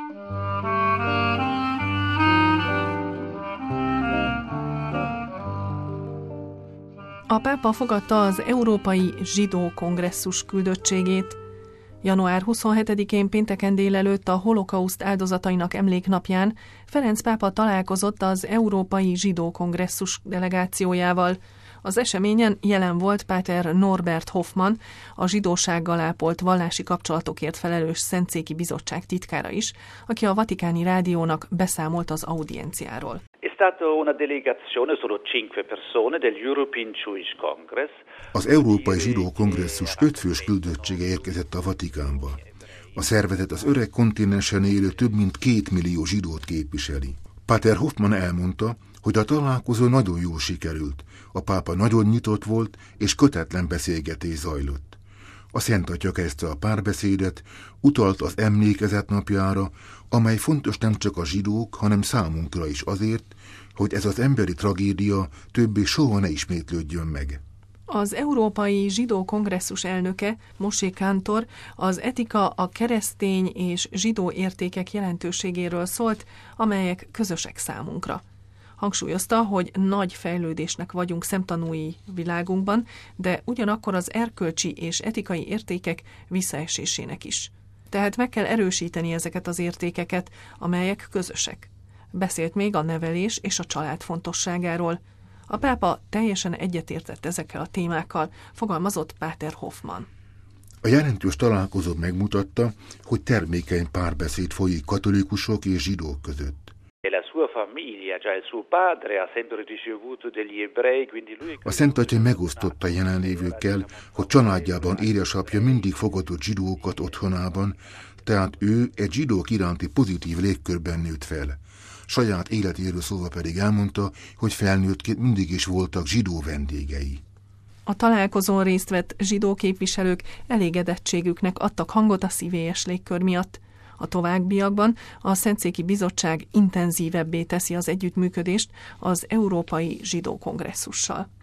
A pápa fogadta az Európai Zsidó Kongresszus küldöttségét. Január 27-én pénteken délelőtt a holokauszt áldozatainak emléknapján Ferenc pápa találkozott az Európai Zsidó Kongresszus delegációjával. Az eseményen jelen volt páter Norbert Hoffmann, a zsidósággal ápolt vallási kapcsolatokért felelős Szentszéki Bizottság titkára is, aki a Vatikáni Rádiónak beszámolt az audienciáról. Az Európai Zsidó Kongresszus 5 fős küldöttsége érkezett a Vatikánba. A szervezet az öreg kontinensen élő több mint 2 millió zsidót képviseli. Páter Hoffmann elmondta, hogy a találkozó nagyon jól sikerült. A pápa nagyon nyitott volt, és kötetlen beszélgetés zajlott. A Szent Atya kezdte a párbeszédet, utalt az emlékezet napjára, amely fontos nem csak a zsidók, hanem számunkra is azért, hogy ez az emberi tragédia többé soha ne ismétlődjön meg. Az Európai Zsidó Kongresszus elnöke, Moshe Kantor, az etika a keresztény és zsidó értékek jelentőségéről szólt, amelyek közösek számunkra. Hangsúlyozta, hogy nagy fejlődésnek vagyunk szemtanúi világunkban, de ugyanakkor az erkölcsi és etikai értékek visszaesésének is. Tehát meg kell erősíteni ezeket az értékeket, amelyek közösek. Beszélt még a nevelés és a család fontosságáról. A pápa teljesen egyetértett ezekkel a témákkal, fogalmazott páter Hoffmann. A jelentős találkozó megmutatta, hogy termékeny párbeszéd folyik katolikusok és zsidók között. A Szent Atya megosztotta jelenlévőkkel, hogy családjában édesapja mindig fogadott zsidókat otthonában, tehát ő egy zsidók iránti pozitív légkörben nőtt fel. Saját életéről szólva pedig elmondta, hogy felnőttként mindig is voltak zsidó vendégei. A találkozón részt vett zsidó képviselők elégedettségüknek adtak hangot a szívélyes légkör miatt. A továbbiakban a Szentszéki Bizottság intenzívebbé teszi az együttműködést az Európai Zsidó Kongresszussal.